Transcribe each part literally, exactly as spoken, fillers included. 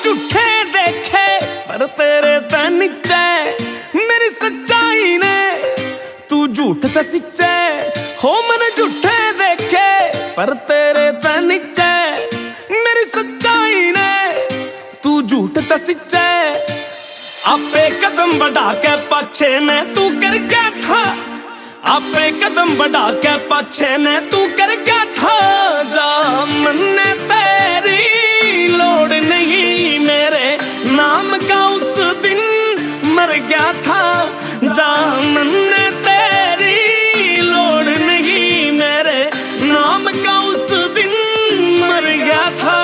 झूठे देखे पर तेरे ते नीचे मेरी सच्चाई ने तू झूठ ते सच्चे हो। मैंने झूठे देखे पर तेरे ते नीचे मेरी सच्चाई ने तू झूठ ते सच्चे। आपे कदम बढ़ा के पाछे ने तू कर क्या था, आपे कदम बढ़ा के पाछे ने तू कर क्या था। जा मन्ने तेरी लोड़ नहीं मेरे नाम का उस दिन मर गया था। जा मन्ने तेरी लोड़ नहीं मेरे नाम का उस दिन मर गया था।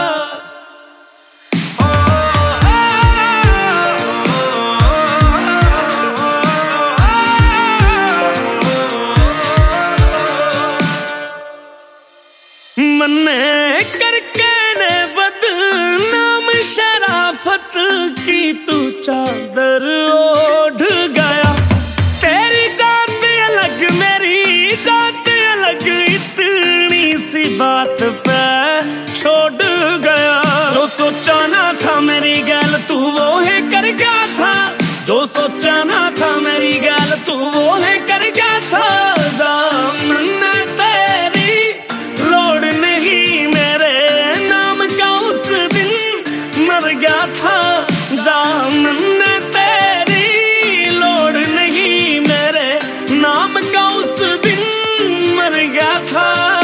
मन्ने करके ने बदनाम शराफत की तू चादर ओढ़ गया। तेरी जात अलग मेरी जात अलग इतनी सी बात पे छोड़ गया। जो सोचा ना था मेरी गैल तू वो है कर गया था, जो सोचा ना था मेरी गैल तू वो है कर गया था। जा मन्ने तेरी लोड़ नहीं मेरे नाम का उस दिन मर गया था। जा मन्ने तेरी लोड़ नहीं मेरे नाम का उस दिन मर गया था।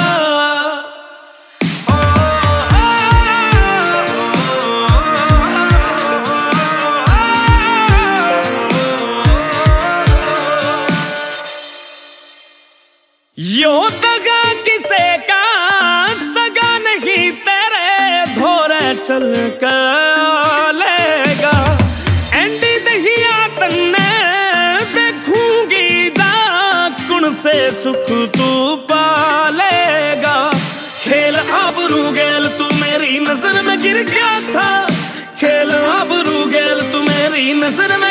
यो दगा किसे का सगा नहीं तेरे धोरे चल कर लेगा। एंडी दहिया तन्ने देखूंगी जा कुण से सुख तू पालेगा। खेल आबरू गेल तू मेरी नजर में गिर गया था, खेल आबरू गेल तू मेरी नजर में